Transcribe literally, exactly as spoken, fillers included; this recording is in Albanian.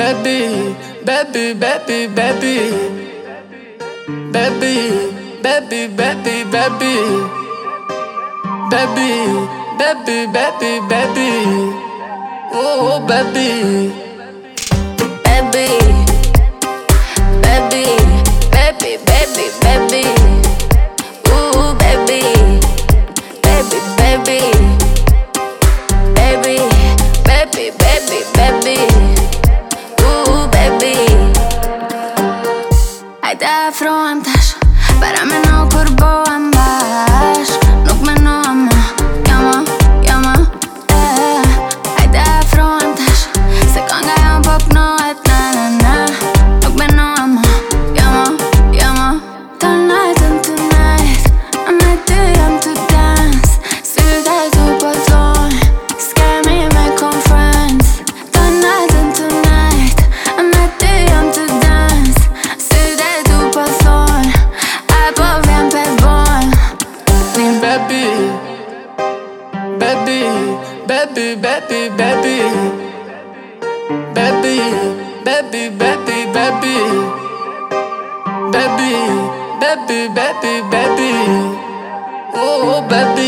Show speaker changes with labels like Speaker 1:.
Speaker 1: baby, baby, baby, baby, baby, baby, baby, baby, baby, baby, baby, baby, oh baby,
Speaker 2: baby, baby, baby, baby, baby, ooh baby, baby, baby, baby, baby, baby, baby, ooh baby. Hajde elfrontas, para mig nog kurban bash, nog med nama, yama, yama, eh. Hajde elfrontas, se kangaljam popno et na na na, nog med nama, yama, yama. Tonight and tonight, I'm not doing to dance. Slutet upp på tån, scare me and make on friends. Tonight and tonight, I'm not doing to dance. Slutet upp på tån, är på väg på barn.
Speaker 1: baby, baby, baby, baby, baby, baby, baby, baby, baby, baby, baby, baby, baby, oh baby.